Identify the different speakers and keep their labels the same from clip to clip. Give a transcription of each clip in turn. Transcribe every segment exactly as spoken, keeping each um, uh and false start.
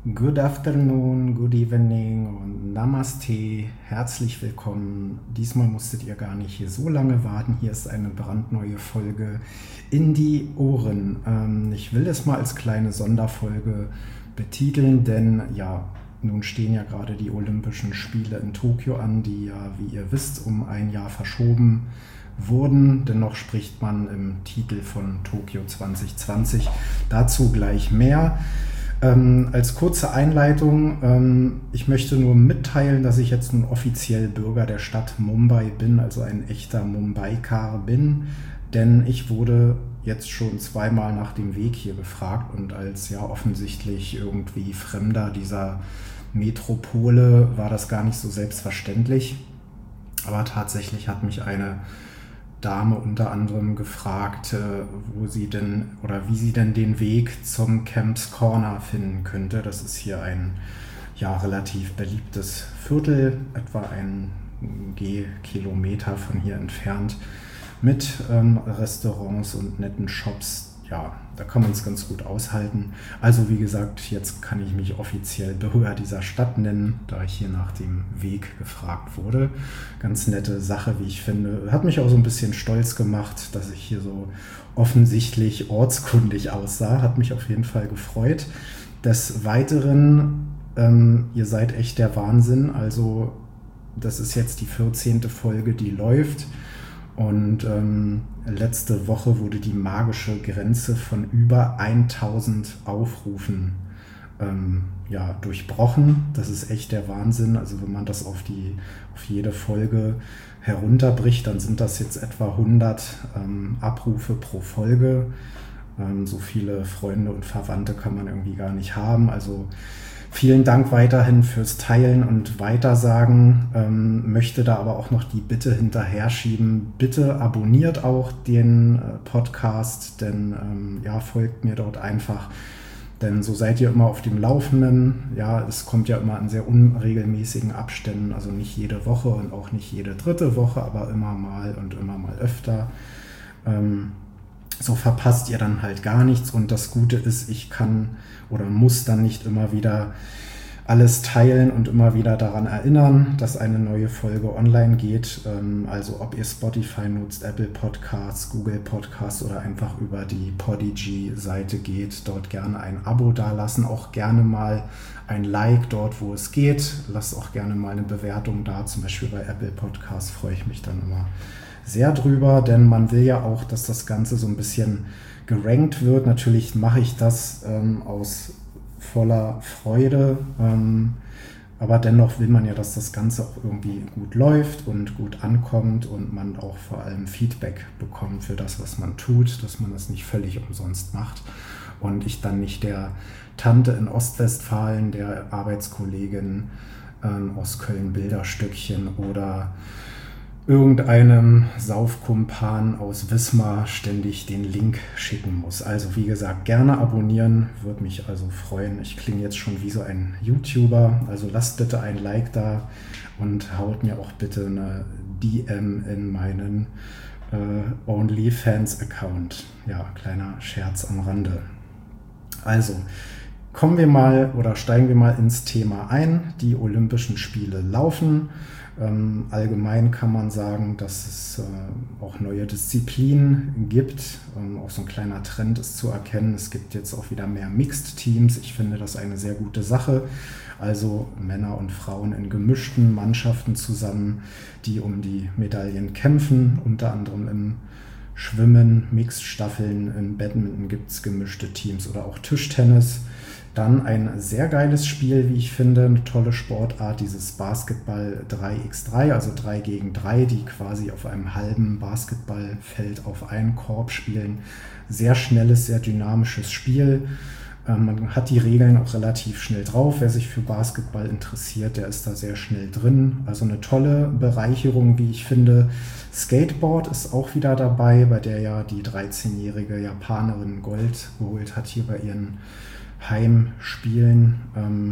Speaker 1: Good afternoon, good evening und Namaste. Herzlich willkommen. Diesmal musstet ihr gar nicht hier so lange warten. Hier ist eine brandneue Folge in die Ohren. Ähm, ich will es mal als kleine Sonderfolge betiteln, denn ja, nun stehen ja gerade die Olympischen Spiele in Tokio an, die ja, wie ihr wisst, um ein Jahr verschoben wurden. Dennoch spricht man im Titel von Tokio zwanzig zwanzig. Dazu gleich mehr. Ähm, als kurze Einleitung, ähm, ich möchte nur mitteilen, dass ich jetzt nun offiziell Bürger der Stadt Mumbai bin, also ein echter Mumbaikar bin, denn ich wurde jetzt schon zweimal nach dem Weg hier gefragt und als ja offensichtlich irgendwie Fremder dieser Metropole war das gar nicht so selbstverständlich, aber tatsächlich hat mich eine Dame unter anderem gefragt, äh, wo sie denn oder wie sie denn den Weg zum Camps Corner finden könnte. Das ist hier ein ja, relativ beliebtes Viertel, etwa ein Gehkilometer von hier entfernt, mit ähm, Restaurants und netten Shops. Ja, da kann man es ganz gut aushalten. Also wie gesagt, jetzt kann ich mich offiziell Bürger dieser Stadt nennen, da ich hier nach dem Weg gefragt wurde. Ganz nette Sache, wie ich finde. Hat mich auch so ein bisschen stolz gemacht, dass ich hier so offensichtlich ortskundig aussah. Hat mich auf jeden Fall gefreut. Des Weiteren, ähm, ihr seid echt der Wahnsinn. Also das ist jetzt die vierzehnte Folge, die läuft. Und ähm, letzte Woche wurde die magische Grenze von über tausend Aufrufen ähm, ja, durchbrochen. Das ist echt der Wahnsinn. Also wenn man das auf, die, auf jede Folge herunterbricht, dann sind das jetzt etwa hundert ähm, Abrufe pro Folge. Ähm, so viele Freunde und Verwandte kann man irgendwie gar nicht haben. Also vielen Dank weiterhin fürs Teilen und Weitersagen. Ähm, möchte da aber auch noch die Bitte hinterher schieben. Bitte abonniert auch den äh, Podcast, denn ähm, ja, folgt mir dort einfach. Denn so seid ihr immer auf dem Laufenden. Ja, es kommt ja immer in sehr unregelmäßigen Abständen, also nicht jede Woche und auch nicht jede dritte Woche, aber immer mal und immer mal öfter. Ähm, So verpasst ihr dann halt gar nichts und das Gute ist, ich kann oder muss dann nicht immer wieder alles teilen und immer wieder daran erinnern, dass eine neue Folge online geht. Also ob ihr Spotify nutzt, Apple Podcasts, Google Podcasts oder einfach über die Podigy-Seite geht, dort gerne ein Abo dalassen, auch gerne mal ein Like dort, wo es geht. Lasst auch gerne mal eine Bewertung da, zum Beispiel bei Apple Podcasts freue ich mich dann immer sehr drüber, denn man will ja auch, dass das Ganze so ein bisschen gerankt wird. Natürlich mache ich das ähm, aus voller Freude, ähm, aber dennoch will man ja, dass das Ganze auch irgendwie gut läuft und gut ankommt und man auch vor allem Feedback bekommt für das, was man tut, dass man das nicht völlig umsonst macht und ich dann nicht der Tante in Ostwestfalen, der Arbeitskollegin ähm, aus Köln-Bilderstückchen oder irgendeinem Saufkumpan aus Wismar ständig den Link schicken muss. Also wie gesagt, gerne abonnieren, würde mich also freuen. Ich klinge jetzt schon wie so ein YouTuber, also lasst bitte ein Like da und haut mir auch bitte eine D M in meinen äh, OnlyFans-Account. Ja, kleiner Scherz am Rande. Also, kommen wir mal oder steigen wir mal ins Thema ein. Die Olympischen Spiele laufen. Ähm, allgemein kann man sagen, dass es äh, auch neue Disziplinen gibt. Ähm, auch so ein kleiner Trend ist zu erkennen. Es gibt jetzt auch wieder mehr Mixed-Teams. Ich finde das eine sehr gute Sache. Also Männer und Frauen in gemischten Mannschaften zusammen, die um die Medaillen kämpfen. Unter anderem im Schwimmen, Mixed-Staffeln, im Badminton gibt es gemischte Teams oder auch Tischtennis. Dann ein sehr geiles Spiel, wie ich finde, eine tolle Sportart, dieses Basketball drei gegen drei, also drei gegen drei, die quasi auf einem halben Basketballfeld auf einen Korb spielen. Sehr schnelles, sehr dynamisches Spiel. Man hat die Regeln auch relativ schnell drauf. Wer sich für Basketball interessiert, der ist da sehr schnell drin. Also eine tolle Bereicherung, wie ich finde. Skateboard ist auch wieder dabei, bei der ja die dreizehnjährige Japanerin Gold geholt hat hier bei ihren Heimspielen. Ähm,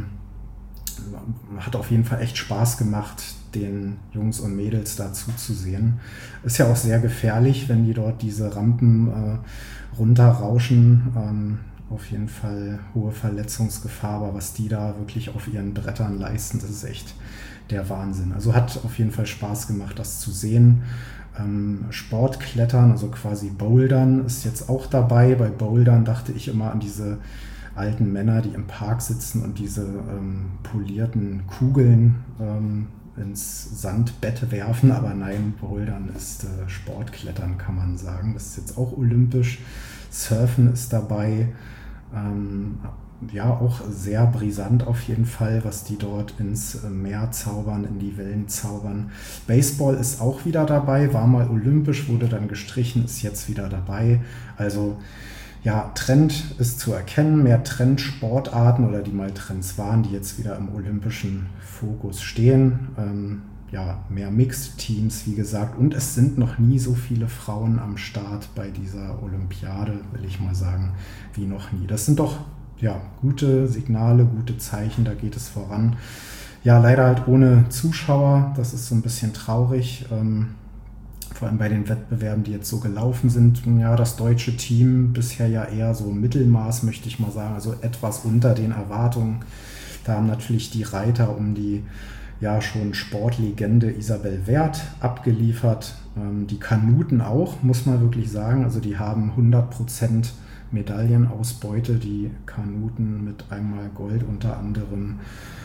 Speaker 1: hat auf jeden Fall echt Spaß gemacht, den Jungs und Mädels da zuzusehen. Ist ja auch sehr gefährlich, wenn die dort diese Rampen äh, runterrauschen. Ähm, auf jeden Fall hohe Verletzungsgefahr, aber was die da wirklich auf ihren Brettern leisten, das ist echt der Wahnsinn. Also hat auf jeden Fall Spaß gemacht, das zu sehen. Ähm, Sportklettern, also quasi Bouldern, ist jetzt auch dabei. Bei Bouldern dachte ich immer an diese alten Männer, die im Park sitzen und diese ähm, polierten Kugeln ähm, ins Sandbett werfen, aber nein, Bouldern ist äh, Sportklettern, kann man sagen. Das ist jetzt auch olympisch. Surfen ist dabei. Ähm, ja, auch sehr brisant auf jeden Fall, was die dort ins Meer zaubern, in die Wellen zaubern. Baseball ist auch wieder dabei, war mal olympisch, wurde dann gestrichen, ist jetzt wieder dabei. Also ja, Trend ist zu erkennen, mehr Trendsportarten oder die mal Trends waren, die jetzt wieder im olympischen Fokus stehen. Ähm, ja, mehr Mixed-Teams, wie gesagt. Und es sind noch nie so viele Frauen am Start bei dieser Olympiade, will ich mal sagen, wie noch nie. Das sind doch ja, gute Signale, gute Zeichen, da geht es voran. Ja, leider halt ohne Zuschauer, das ist so ein bisschen traurig. Ähm, vor allem bei den Wettbewerben, die jetzt so gelaufen sind. Ja, das deutsche Team bisher ja eher so Mittelmaß, möchte ich mal sagen, also etwas unter den Erwartungen. Da haben natürlich die Reiter um die ja schon Sportlegende Isabel Werth abgeliefert. Ähm, die Kanuten auch, muss man wirklich sagen. Also die haben hundert Prozent Medaillenausbeute, die Kanuten mit einmal Gold unter anderem.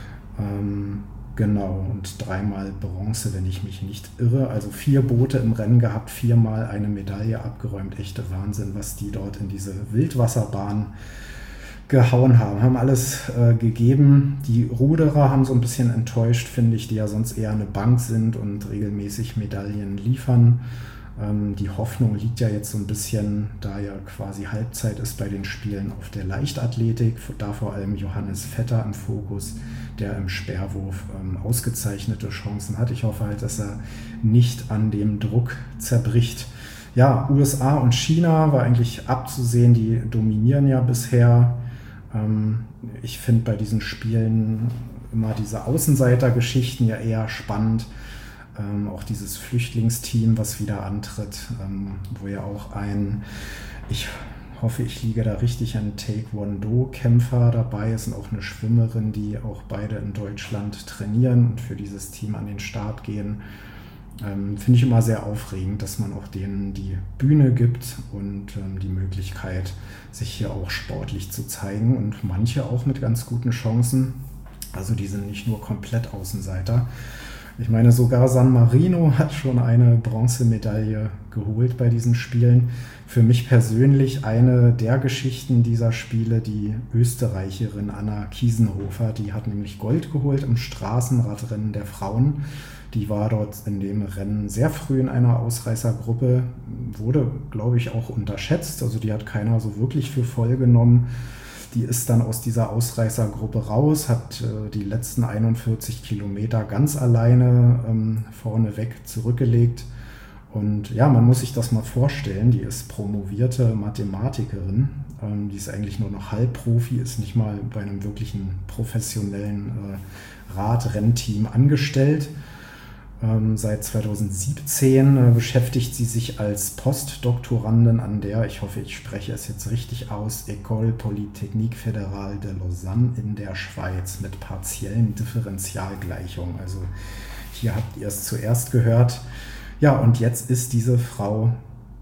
Speaker 1: Ähm, Genau, und dreimal Bronze, wenn ich mich nicht irre. Also vier Boote im Rennen gehabt, viermal eine Medaille abgeräumt. Echter Wahnsinn, was die dort in diese Wildwasserbahn gehauen haben. Haben alles äh, gegeben. Die Ruderer haben so ein bisschen enttäuscht, finde ich, die ja sonst eher eine Bank sind und regelmäßig Medaillen liefern. Ähm, die Hoffnung liegt ja jetzt so ein bisschen, da ja quasi Halbzeit ist bei den Spielen, auf der Leichtathletik. Da vor allem Johannes Vetter im Fokus, der im Speerwurf ähm, ausgezeichnete Chancen hat. Ich hoffe halt, dass er nicht an dem Druck zerbricht. Ja, U S A und China war eigentlich abzusehen, die dominieren ja bisher. Ähm, ich finde bei diesen Spielen immer diese Außenseitergeschichten ja eher spannend. Ähm, auch dieses Flüchtlingsteam, was wieder antritt, ähm, wo ja auch ein, ich hoffe, ich liege da richtig, ein Taekwondo-Kämpfer dabei ist und auch eine Schwimmerin, die auch beide in Deutschland trainieren und für dieses Team an den Start gehen. Ähm, finde ich immer sehr aufregend, dass man auch denen die Bühne gibt und ähm, die Möglichkeit, sich hier auch sportlich zu zeigen und manche auch mit ganz guten Chancen. Also die sind nicht nur komplett Außenseiter. Ich meine, sogar San Marino hat schon eine Bronzemedaille geholt bei diesen Spielen. Für mich persönlich eine der Geschichten dieser Spiele, die Österreicherin Anna Kiesenhofer, die hat nämlich Gold geholt im Straßenradrennen der Frauen. Die war dort in dem Rennen sehr früh in einer Ausreißergruppe, wurde, glaube ich, auch unterschätzt. Also die hat keiner so wirklich für voll genommen. Die ist dann aus dieser Ausreißergruppe raus, hat äh, die letzten einundvierzig Kilometer ganz alleine ähm, vorneweg zurückgelegt. Und ja, man muss sich das mal vorstellen, die ist promovierte Mathematikerin, ähm, die ist eigentlich nur noch Halbprofi, ist nicht mal bei einem wirklichen professionellen äh, Radrennteam angestellt. Ähm, seit zweitausendsiebzehn äh, beschäftigt sie sich als Postdoktorandin an der, ich hoffe, ich spreche es jetzt richtig aus, École Polytechnique Fédérale de Lausanne in der Schweiz mit partiellen Differentialgleichungen. Also hier habt ihr es zuerst gehört. Ja, und jetzt ist diese Frau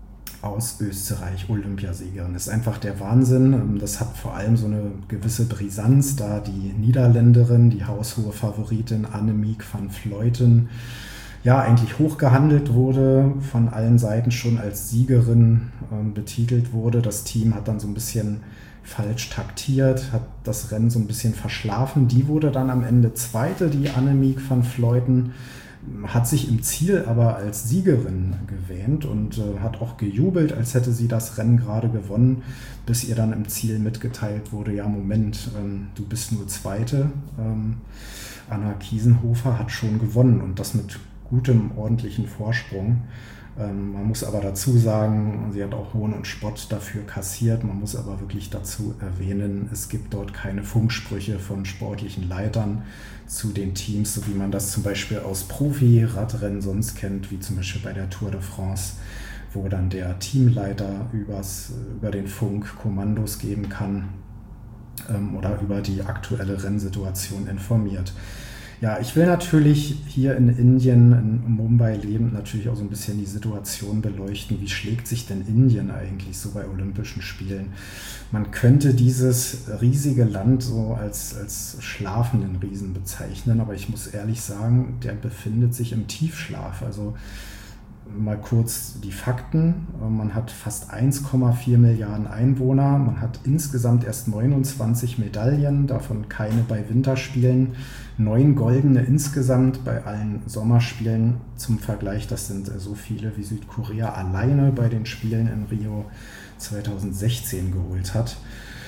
Speaker 1: aus Österreich Olympiasiegerin. Das ist einfach der Wahnsinn. Das hat vor allem so eine gewisse Brisanz, da die Niederländerin, die haushohe Favoritin Annemiek van Vleuten, ja eigentlich hoch gehandelt wurde, von allen Seiten schon als Siegerin äh, betitelt wurde. Das Team hat dann so ein bisschen falsch taktiert, hat das Rennen so ein bisschen verschlafen. Die wurde dann am Ende Zweite, die Annemiek van Vleuten, hat sich im Ziel aber als Siegerin gewähnt und äh, hat auch gejubelt, als hätte sie das Rennen gerade gewonnen, bis ihr dann im Ziel mitgeteilt wurde, ja Moment, ähm, du bist nur Zweite. Ähm, Anna Kiesenhofer hat schon gewonnen und das mit gutem, ordentlichen Vorsprung. Ähm, man muss aber dazu sagen, sie hat auch Hohn und Spott dafür kassiert. Man muss aber wirklich dazu erwähnen, es gibt dort keine Funksprüche von sportlichen Leitern zu den Teams, so wie man das zum Beispiel aus Profi-Radrennen sonst kennt, wie zum Beispiel bei der Tour de France. wo dann der Teamleiter übers, über den Funk Kommandos geben kann ähm, oder über die aktuelle Rennsituation informiert. Ja, ich will natürlich hier in Indien, in Mumbai lebend, natürlich auch so ein bisschen die Situation beleuchten. Wie schlägt sich denn Indien eigentlich so bei Olympischen Spielen? Man könnte dieses riesige Land so als, als schlafenden Riesen bezeichnen, aber ich muss ehrlich sagen, der befindet sich im Tiefschlaf. Also mal kurz die Fakten. Man hat fast eins Komma vier Milliarden Einwohner. Man hat insgesamt erst neunundzwanzig Medaillen, davon keine bei Winterspielen. Neun goldene insgesamt bei allen Sommerspielen. Zum Vergleich, das sind so viele wie Südkorea alleine bei den Spielen in Rio zweitausendsechzehn geholt hat.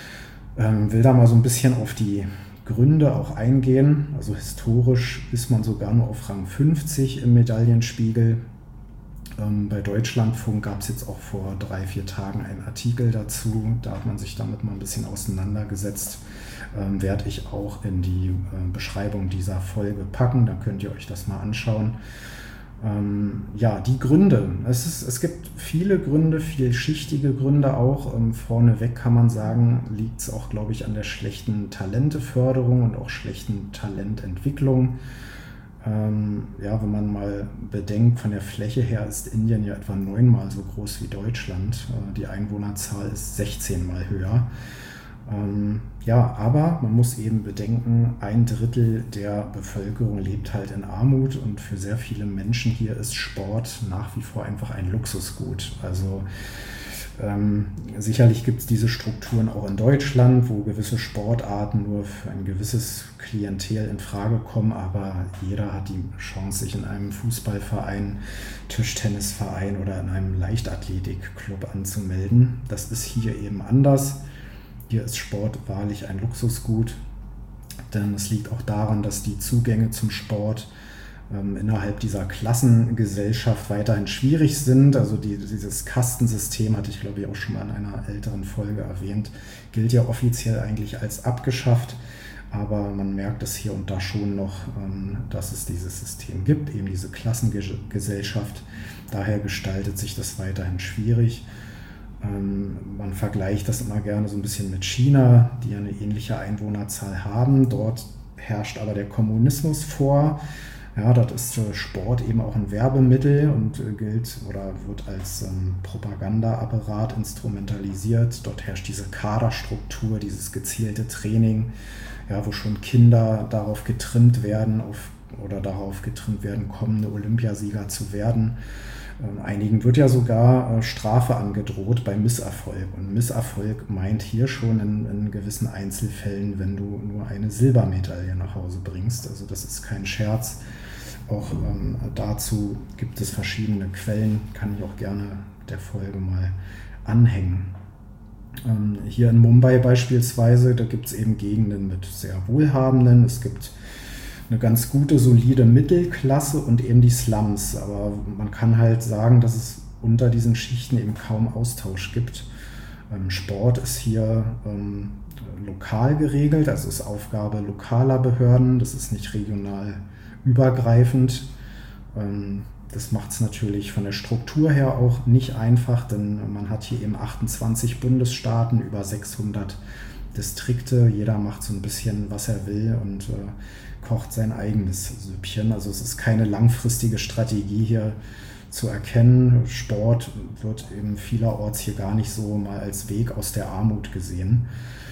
Speaker 1: Ähm, will da mal so ein bisschen auf die Gründe auch eingehen. Also historisch ist man sogar nur auf Rang fünfzig im Medaillenspiegel. Bei Deutschlandfunk gab es jetzt auch vor drei, vier Tagen einen Artikel dazu. Da hat man sich damit mal ein bisschen auseinandergesetzt. Ähm, werde ich auch in die äh, Beschreibung dieser Folge packen. Dann könnt ihr euch das mal anschauen. Ähm, ja, die Gründe. Es, ist, es gibt viele Gründe, vielschichtige Gründe auch. Ähm, vorneweg kann man sagen, liegt es auch, glaube ich, an der schlechten Talenteförderung und auch schlechten Talententwicklung. Ähm, ja, wenn man mal bedenkt, von der Fläche her ist Indien ja etwa neunmal so groß wie Deutschland. Äh, die Einwohnerzahl ist sechzehn Mal höher. Ähm, ja, aber man muss eben bedenken, ein Drittel der Bevölkerung lebt halt in Armut und für sehr viele Menschen hier ist Sport nach wie vor einfach ein Luxusgut. Also Ähm, sicherlich gibt es diese Strukturen auch in Deutschland, wo gewisse Sportarten nur für ein gewisses Klientel in Frage kommen, aber jeder hat die Chance, sich in einem Fußballverein, Tischtennisverein oder in einem Leichtathletikclub anzumelden. Das ist hier eben anders. Hier ist Sport wahrlich ein Luxusgut, denn es liegt auch daran, dass die Zugänge zum Sport innerhalb dieser Klassengesellschaft weiterhin schwierig sind. Also die, dieses Kastensystem, hatte ich glaube ich auch schon mal in einer älteren Folge erwähnt, gilt ja offiziell eigentlich als abgeschafft, aber man merkt es hier und da schon noch, dass es dieses System gibt, eben diese Klassengesellschaft. Daher gestaltet sich das weiterhin schwierig. Man vergleicht das immer gerne so ein bisschen mit China, die eine ähnliche Einwohnerzahl haben. Dort herrscht aber der Kommunismus vor. Ja, dort ist Sport eben auch ein Werbemittel und gilt oder wird als ähm, Propagandaapparat instrumentalisiert. Dort herrscht diese Kaderstruktur, dieses gezielte Training, ja, wo schon Kinder darauf getrimmt werden auf, oder darauf getrimmt werden, kommende Olympiasieger zu werden. Ähm, einigen wird ja sogar äh, Strafe angedroht bei Misserfolg. Und Misserfolg meint hier schon in, in gewissen Einzelfällen, wenn du nur eine Silbermedaille nach Hause bringst. Also das ist kein Scherz. Auch ähm, dazu gibt es verschiedene Quellen, kann ich auch gerne der Folge mal anhängen. Ähm, hier in Mumbai beispielsweise, da gibt es eben Gegenden mit sehr Wohlhabenden. Es gibt eine ganz gute, solide Mittelklasse und eben die Slums. Aber man kann halt sagen, dass es unter diesen Schichten eben kaum Austausch gibt. Ähm, Sport ist hier ähm, lokal geregelt, also ist Aufgabe lokaler Behörden, das ist nicht regional übergreifend. Das macht es natürlich von der Struktur her auch nicht einfach, denn man hat hier eben achtundzwanzig Bundesstaaten, über sechshundert Distrikte. Jeder macht so ein bisschen, was er will und äh, kocht sein eigenes Süppchen. Also es ist keine langfristige Strategie hier zu erkennen. Sport wird eben vielerorts hier gar nicht so mal als Weg aus der Armut gesehen.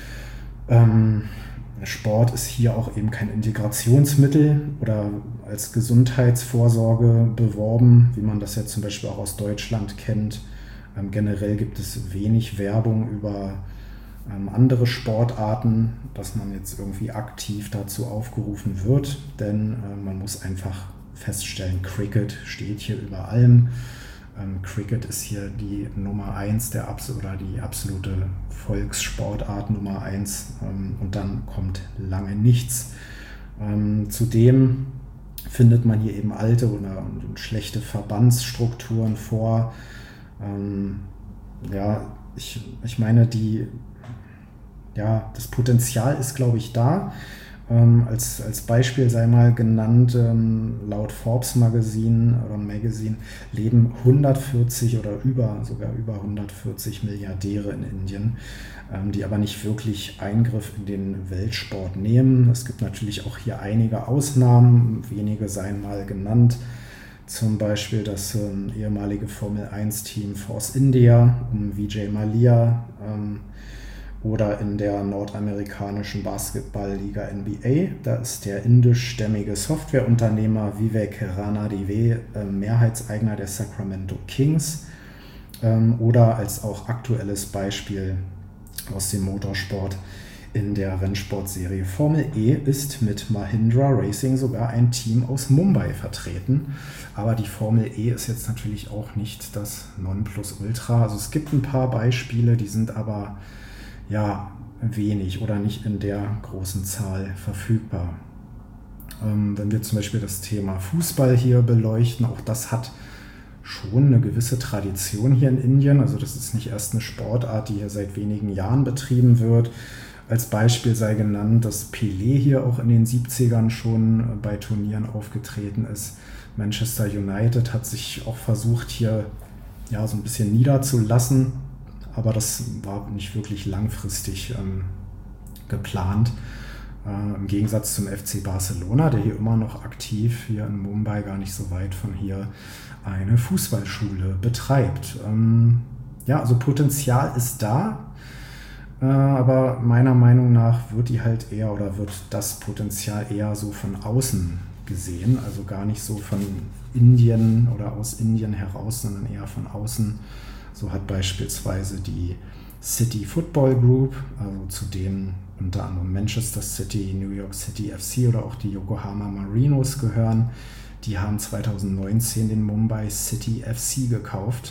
Speaker 1: Ähm, Sport ist hier auch eben kein Integrationsmittel oder als Gesundheitsvorsorge beworben, wie man das ja zum Beispiel auch aus Deutschland kennt. Ähm, generell gibt es wenig Werbung über ähm, andere Sportarten, dass man jetzt irgendwie aktiv dazu aufgerufen wird, denn äh, man muss einfach feststellen, Cricket steht hier über allem. Ähm, Cricket ist hier die Nummer eins der Abs- oder die absolute Volkssportart Nummer eins ähm, und dann kommt lange nichts. Ähm, zudem findet man hier eben alte oder und schlechte Verbandsstrukturen vor. Ähm, ja, ich, ich meine, die, ja, das Potenzial ist, glaube ich, da. Ähm, als, als Beispiel sei mal genannt, ähm, laut Forbes Magazine oder Magazine leben hundertvierzig oder über, sogar über hundertvierzig Milliardäre in Indien, ähm, die aber nicht wirklich Eingriff in den Weltsport nehmen. Es gibt natürlich auch hier einige Ausnahmen, wenige seien mal genannt. Zum Beispiel das ähm, ehemalige Formel eins Team Force India um Vijay Mallya, ähm, oder in der nordamerikanischen Basketballliga N B A. Da ist der indischstämmige Softwareunternehmer Vivek Ranadive äh, Mehrheitseigner der Sacramento Kings. Ähm, oder als auch aktuelles Beispiel aus dem Motorsport in der Rennsportserie Formel E ist mit Mahindra Racing sogar ein Team aus Mumbai vertreten. Aber die Formel E ist jetzt natürlich auch nicht das Nonplusultra. Also es gibt ein paar Beispiele, die sind aber ja, wenig oder nicht in der großen Zahl verfügbar. Ähm, wenn wir zum Beispiel das Thema Fußball hier beleuchten, auch das hat schon eine gewisse Tradition hier in Indien. Also das ist nicht erst eine Sportart, die hier seit wenigen Jahren betrieben wird. Als Beispiel sei genannt, dass Pelé hier auch in den siebzigern schon bei Turnieren aufgetreten ist. Manchester United hat sich auch versucht, hier ja, so ein bisschen niederzulassen. Aber das war nicht wirklich langfristig ähm, geplant. Äh, Im Gegensatz zum F C Barcelona, der hier immer noch aktiv hier in Mumbai, gar nicht so weit von hier, eine Fußballschule betreibt. Ähm, ja, also Potenzial ist da, äh, aber meiner Meinung nach wird die halt eher oder wird das Potenzial eher so von außen gesehen, also gar nicht so von Indien oder aus Indien heraus, sondern eher von außen. So hat beispielsweise die City Football Group, also zu denen unter anderem Manchester City, New York City F C oder auch die Yokohama Marinos gehören, die haben zweitausendneunzehn den Mumbai City F C gekauft.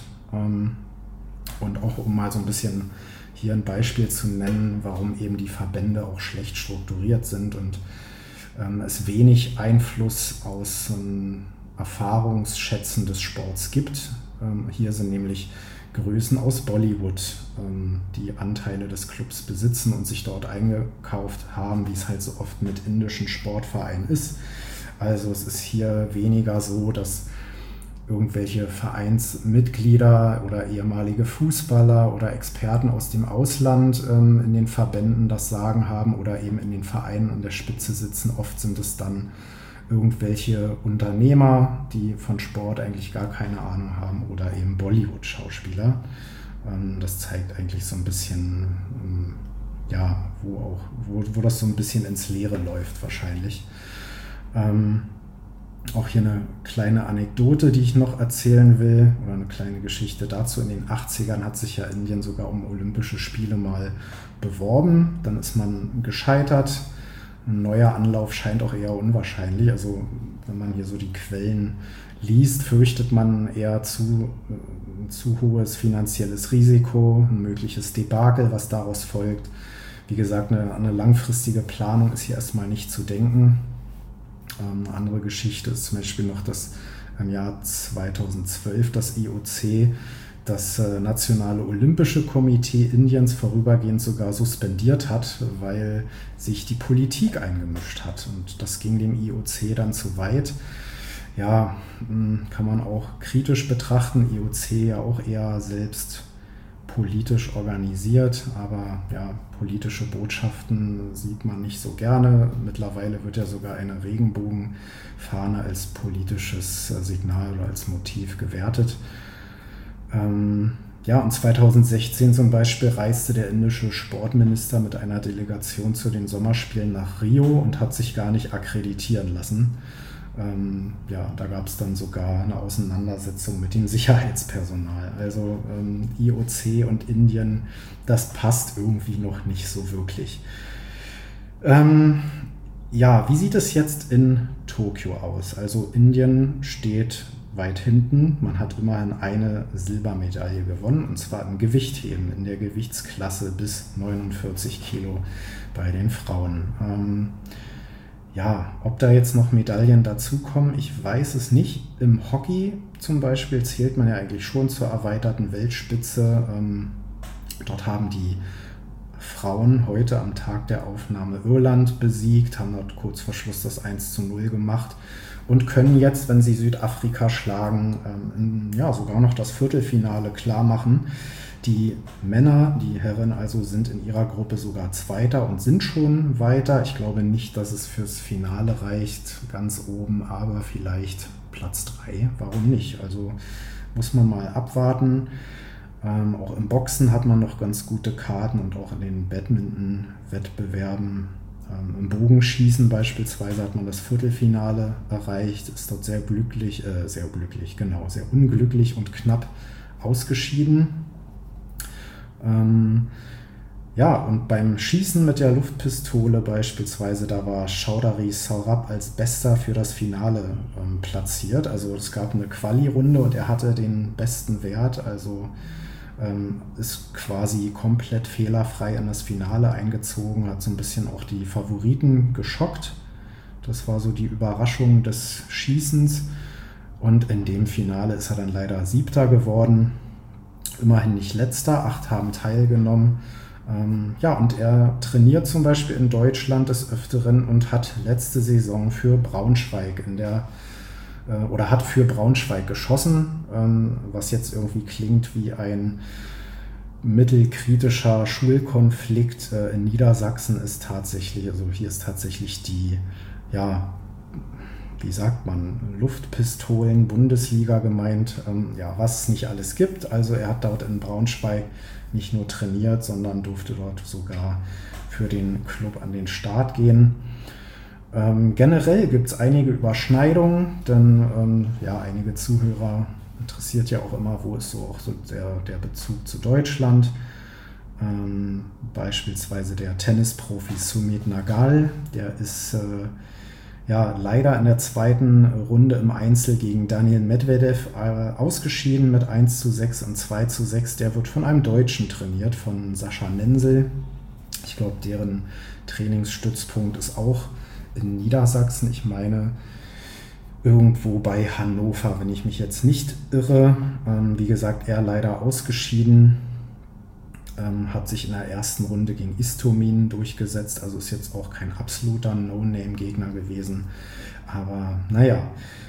Speaker 1: Und auch um mal so ein bisschen hier ein Beispiel zu nennen, warum eben die Verbände auch schlecht strukturiert sind und es wenig Einfluss aus Erfahrungsschätzen des Sports gibt. Hier sind nämlich Größen aus Bollywood, ähm, die Anteile des Clubs besitzen und sich dort eingekauft haben, wie es halt so oft mit indischen Sportvereinen ist. Also es ist hier weniger so, dass irgendwelche Vereinsmitglieder oder ehemalige Fußballer oder Experten aus dem Ausland ähm, in den Verbänden das Sagen haben oder eben in den Vereinen an der Spitze sitzen. Oft sind es dann irgendwelche Unternehmer, die von Sport eigentlich gar keine Ahnung haben oder eben Bollywood-Schauspieler. Das zeigt eigentlich so ein bisschen, ja, wo, auch, wo, wo das so ein bisschen ins Leere läuft wahrscheinlich. Ähm, auch hier eine kleine Anekdote, die ich noch erzählen will, oder eine kleine Geschichte dazu. In den achtzigern hat sich ja Indien sogar um Olympische Spiele mal beworben. Dann ist man gescheitert. Ein neuer Anlauf scheint auch eher unwahrscheinlich. Also wenn man hier so die Quellen liest, fürchtet man eher zu, äh, zu hohes finanzielles Risiko, ein mögliches Debakel, was daraus folgt. Wie gesagt, eine, eine langfristige Planung ist hier erstmal nicht zu denken. Ähm, eine andere Geschichte ist zum Beispiel noch, dass im Jahr zweitausendzwölf das I O C das äh, Nationale Olympische Komitee Indiens vorübergehend sogar suspendiert hat, weil sich die Politik eingemischt hat. Und das ging dem I O C dann zu weit. Ja, kann man auch kritisch betrachten. I O C ja auch eher selbst politisch organisiert, aber ja, politische Botschaften sieht man nicht so gerne. Mittlerweile wird ja sogar eine Regenbogenfahne als politisches Signal oder als Motiv gewertet. Ähm, ja, und zweitausendsechzehn zum Beispiel reiste der indische Sportminister mit einer Delegation zu den Sommerspielen nach Rio und hat sich gar nicht akkreditieren lassen. Ähm, ja, da gab es dann sogar eine Auseinandersetzung mit dem Sicherheitspersonal. Also ähm, I O C und Indien, das passt irgendwie noch nicht so wirklich. Ähm, ja, wie sieht es jetzt in Tokio aus? Also Indien steht weit hinten. Man hat immerhin eine Silbermedaille gewonnen, und zwar im Gewichtheben in der Gewichtsklasse bis neunundvierzig Kilo bei den Frauen. Ähm, ja, ob da jetzt noch Medaillen dazukommen, ich weiß es nicht. Im Hockey zum Beispiel zählt man ja eigentlich schon zur erweiterten Weltspitze. Ähm, dort haben die Frauen heute am Tag der Aufnahme Irland besiegt, haben dort kurz vor Schluss das eins zu null gemacht und können jetzt, wenn sie Südafrika schlagen, ähm, ja, sogar noch das Viertelfinale klar machen. Die Männer, die Herren also, sind in ihrer Gruppe sogar Zweiter und sind schon weiter. Ich glaube nicht, dass es fürs Finale reicht, ganz oben, aber vielleicht Platz drei. Warum nicht? Also muss man mal abwarten. Ähm, auch im Boxen hat man noch ganz gute Karten und auch in den Badminton-Wettbewerben. Ähm, Im Bogenschießen beispielsweise hat man das Viertelfinale erreicht, ist dort sehr glücklich, äh, sehr glücklich, genau, sehr unglücklich und knapp ausgeschieden. Ähm, ja, und beim Schießen mit der Luftpistole beispielsweise, da war Chaudhary Saurabh als Bester für das Finale ähm, platziert. Also es gab eine Quali-Runde und er hatte den besten Wert, also ähm, ist quasi komplett fehlerfrei in das Finale eingezogen, hat so ein bisschen auch die Favoriten geschockt. Das war so die Überraschung des Schießens und in dem Finale ist er dann leider Siebter geworden. Immerhin nicht Letzter, acht haben teilgenommen. Ähm, ja, und er trainiert zum Beispiel in Deutschland des Öfteren und hat letzte Saison für Braunschweig in der äh, oder hat für Braunschweig geschossen, ähm, was jetzt irgendwie klingt wie ein mittelkritischer Schulkonflikt äh, in Niedersachsen ist tatsächlich, also hier ist tatsächlich die, ja, wie sagt man, Luftpistolen, Bundesliga gemeint, ähm, ja, was es nicht alles gibt. Also er hat dort in Braunschweig nicht nur trainiert, sondern durfte dort sogar für den Club an den Start gehen. Ähm, generell gibt es einige Überschneidungen, denn ähm, ja, einige Zuhörer interessiert ja auch immer, wo ist so auch so der, der Bezug zu Deutschland. Ähm, beispielsweise der Tennisprofi Sumit Nagal, der ist äh, ja, leider in der zweiten Runde im Einzel gegen Daniil Medvedev äh, ausgeschieden mit eins zu sechs und zwei zu sechs. Der wird von einem Deutschen trainiert, von Sascha Nensel. Ich glaube, deren Trainingsstützpunkt ist auch in Niedersachsen. Ich meine, irgendwo bei Hannover, wenn ich mich jetzt nicht irre. Ähm, wie gesagt, er leider ausgeschieden. Ähm, hat sich in der ersten Runde gegen Istomin durchgesetzt, also ist jetzt auch kein absoluter No-Name-Gegner gewesen. Aber naja,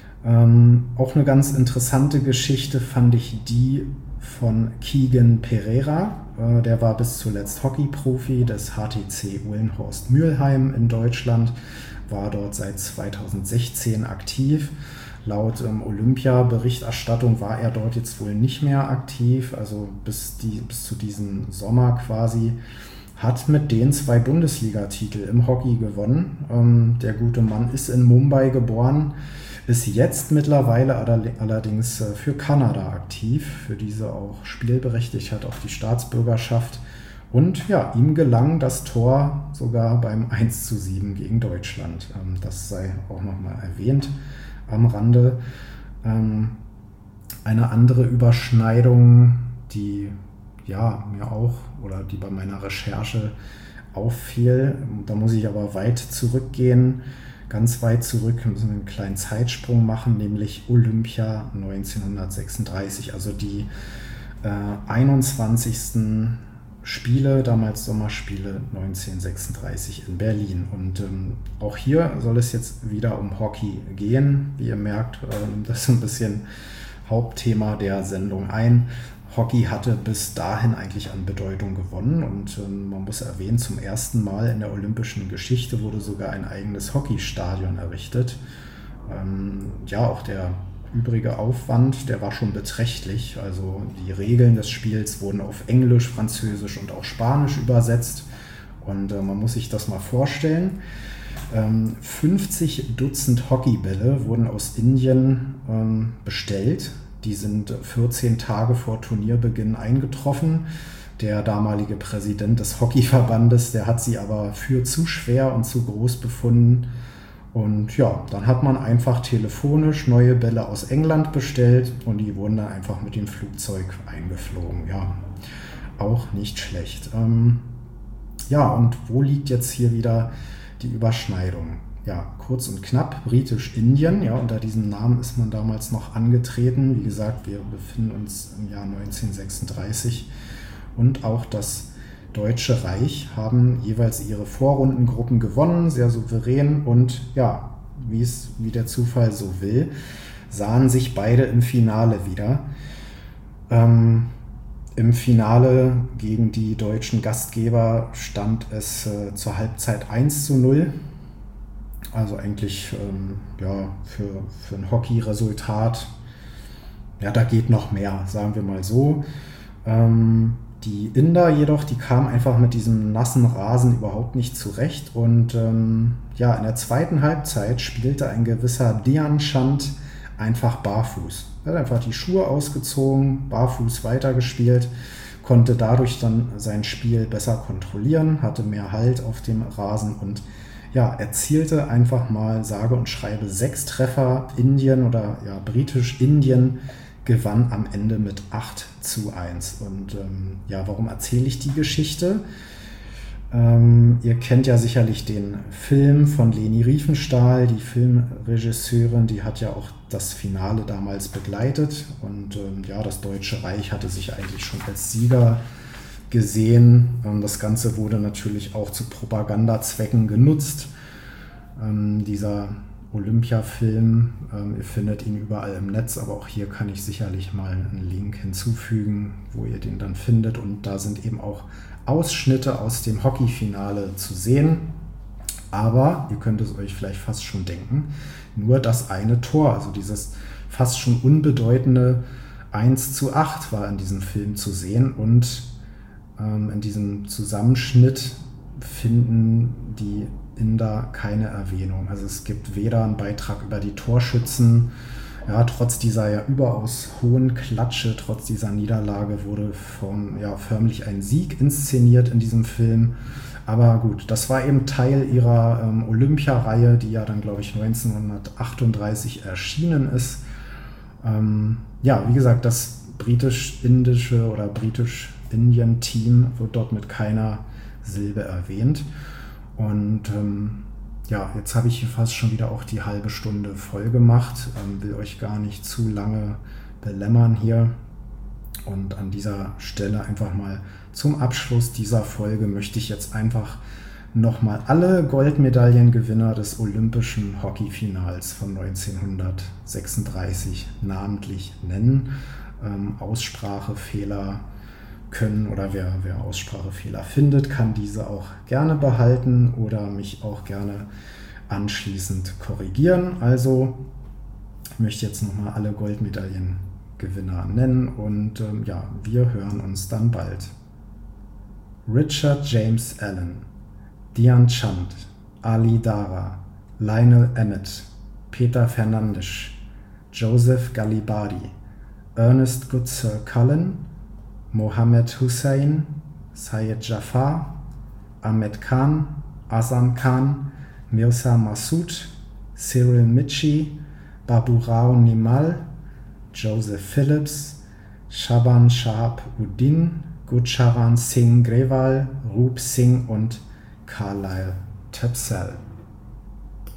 Speaker 1: ähm, auch eine ganz interessante Geschichte fand ich die von Keegan Pereira. Äh, der war bis zuletzt Hockeyprofi des H T C Uhlenhorst Mülheim in Deutschland, war dort seit zweitausendsechzehn aktiv. Laut ähm, Olympia-Berichterstattung war er dort jetzt wohl nicht mehr aktiv, also bis, die, bis zu diesem Sommer quasi, hat mit denen zwei Bundesliga-Titel im Hockey gewonnen. Ähm, der gute Mann ist in Mumbai geboren, ist jetzt mittlerweile allerdings äh, für Kanada aktiv, für diese auch spielberechtigt, hat auch die Staatsbürgerschaft. Und ja, ihm gelang das Tor sogar beim eins zu sieben gegen Deutschland. Ähm, das sei auch nochmal erwähnt am Rande. Ähm, eine andere Überschneidung, die ja mir auch oder die bei meiner Recherche auffiel, da muss ich aber weit zurückgehen, ganz weit zurück, wir müssen einen kleinen Zeitsprung machen, nämlich Olympia neunzehnhundertsechsunddreißig, also die äh, einundzwanzigsten Spiele, damals Sommerspiele neunzehnhundertsechsunddreißig in Berlin. Und ähm, auch hier soll es jetzt wieder um Hockey gehen. Wie ihr merkt, äh, nimmt das so ein bisschen Hauptthema der Sendung ein. Hockey hatte bis dahin eigentlich an Bedeutung gewonnen und ähm, man muss erwähnen, zum ersten Mal in der olympischen Geschichte wurde sogar ein eigenes Hockeystadion errichtet. Ähm, ja, auch der übrige Aufwand, der war schon beträchtlich. Also die Regeln des Spiels wurden auf Englisch, Französisch und auch Spanisch übersetzt. Und äh, man muss sich das mal vorstellen. Ähm, fünfzig Dutzend Hockeybälle wurden aus Indien ähm, bestellt. Die sind vierzehn Tage vor Turnierbeginn eingetroffen. Der damalige Präsident des Hockeyverbandes, der hat sie aber für zu schwer und zu groß befunden. Und ja, dann hat man einfach telefonisch neue Bälle aus England bestellt und die wurden dann einfach mit dem Flugzeug eingeflogen. Ja, auch nicht schlecht. Ähm, ja, und wo liegt jetzt hier wieder die Überschneidung? Ja, kurz und knapp, Britisch-Indien. Ja, unter diesem Namen ist man damals noch angetreten. Wie gesagt, wir befinden uns im Jahr neunzehnhundertsechsunddreißig. Und auch das Deutsche Reich haben jeweils ihre Vorrundengruppen gewonnen, sehr souverän und ja, wie es wie der Zufall so will, sahen sich beide im Finale wieder. Ähm, Im Finale gegen die deutschen Gastgeber stand es äh, zur Halbzeit eins zu null. Also eigentlich ähm, ja, für, für ein Hockey-Resultat, ja, da geht noch mehr, sagen wir mal so. Ähm, die Inder jedoch, die kamen einfach mit diesem nassen Rasen überhaupt nicht zurecht. Und ähm, ja, in der zweiten Halbzeit spielte ein gewisser Dhyan Chand einfach barfuß. Er hat einfach die Schuhe ausgezogen, barfuß weitergespielt, konnte dadurch dann sein Spiel besser kontrollieren, hatte mehr Halt auf dem Rasen und ja, erzielte einfach mal sage und schreibe sechs Treffer. Indien oder ja, Britisch-Indien gewann am Ende mit acht zu eins. Und ähm, ja, warum erzähle ich die Geschichte? Ähm, ihr kennt ja sicherlich den Film von Leni Riefenstahl, die Filmregisseurin, die hat ja auch das Finale damals begleitet. Und ähm, ja, das Deutsche Reich hatte sich eigentlich schon als Sieger gesehen. Ähm, das Ganze wurde natürlich auch zu Propagandazwecken genutzt. Ähm, dieser Olympia-Film, ähm, ihr findet ihn überall im Netz, aber auch hier kann ich sicherlich mal einen Link hinzufügen, wo ihr den dann findet. Und da sind eben auch Ausschnitte aus dem Hockeyfinale zu sehen. Aber ihr könnt es euch vielleicht fast schon denken, nur das eine Tor, also dieses fast schon unbedeutende eins zu acht war in diesem Film zu sehen. Und ähm, in diesem Zusammenschnitt finden die Inder keine Erwähnung. Also es gibt weder einen Beitrag über die Torschützen, ja, trotz dieser ja überaus hohen Klatsche, trotz dieser Niederlage wurde von, ja, förmlich ein Sieg inszeniert in diesem Film. Aber gut, das war eben Teil ihrer ähm, Olympia-Reihe, die ja dann, glaube ich, neunzehnhundertachtunddreißig erschienen ist. Ähm, ja, wie gesagt, das britisch-indische oder britisch-Indien-Team wird dort mit keiner Silbe erwähnt. Und ähm, ja, jetzt habe ich hier fast schon wieder auch die halbe Stunde voll gemacht, ähm, will euch gar nicht zu lange belämmern hier. Und an dieser Stelle einfach mal zum Abschluss dieser Folge möchte ich jetzt einfach nochmal alle Goldmedaillengewinner des Olympischen Hockeyfinals von neunzehnhundertsechsunddreißig namentlich nennen. Ähm, Aussprachefehler können oder wer, wer Aussprachefehler findet, kann diese auch gerne behalten oder mich auch gerne anschließend korrigieren. Also ich möchte jetzt nochmal alle Goldmedaillengewinner nennen und ähm, ja, wir hören uns dann bald. Richard James Allen, Dhyan Chand, Ali Dara, Lionel Emmett, Peter Fernandes, Joseph Galibardi, Ernest Goodsir Cullen, Mohammed Hussain, Syed Jafar, Ahmed Khan, Azam Khan, Mirza Massoud, Cyril Mitchie, Baburao Nimal, Joseph Phillips, Shaban Shahab Uddin, Gurcharan Singh Grewal, Roop Singh und Carlyle Tapsell.